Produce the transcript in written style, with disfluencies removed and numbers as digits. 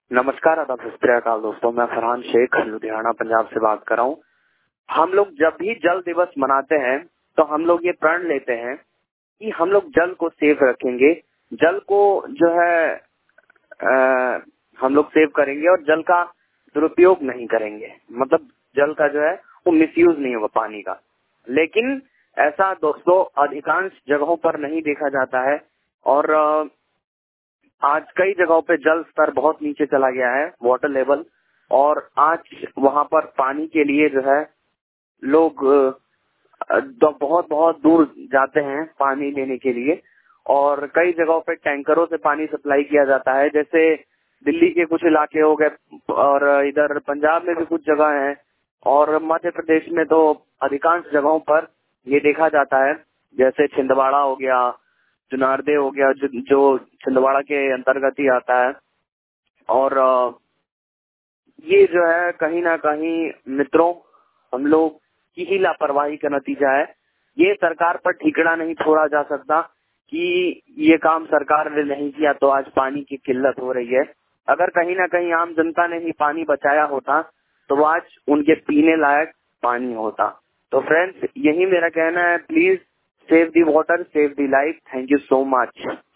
नमस्कार, आदाब, सत श्री अकाल दोस्तों। मैं फरहान शेख लुधियाना पंजाब से बात कर रहा हूँ। हम लोग जब भी जल दिवस मनाते हैं तो हम लोग ये प्रण लेते हैं कि हम लोग जल को सेव रखेंगे, जल को जो है हम लोग सेव करेंगे और जल का दुरुपयोग नहीं करेंगे। मतलब जल का जो है वो मिसयूज नहीं होगा पानी का। लेकिन ऐसा दोस्तों अधिकांश जगहों पर नहीं देखा जाता है और आज कई जगहों पे जल स्तर बहुत नीचे चला गया है, वाटर लेवल। और आज वहाँ पर पानी के लिए जो है लोग बहुत बहुत दूर जाते हैं पानी लेने के लिए। और कई जगहों पे टैंकरों से पानी सप्लाई किया जाता है, जैसे दिल्ली के कुछ इलाके हो गए और इधर पंजाब में भी कुछ जगह हैं और मध्य प्रदेश में तो अधिकांश जगहों पर ये देखा जाता है। जैसे छिंदवाड़ा हो गया, जुनारदे हो गया, जो छिंदवाड़ा के अंतर्गत ही आता है। और ये जो है कहीं ना कहीं मित्रों हम लोग की ही लापरवाही का नतीजा है। ये सरकार पर ठीकरा नहीं छोड़ा जा सकता कि ये काम सरकार ने नहीं किया तो आज पानी की किल्लत हो रही है। अगर कहीं ना कहीं आम जनता ने ही पानी बचाया होता तो आज उनके पीने लायक पानी होता। तो फ्रेंड्स, यही मेरा कहना है। Please save the water, save the life. Thank you so much.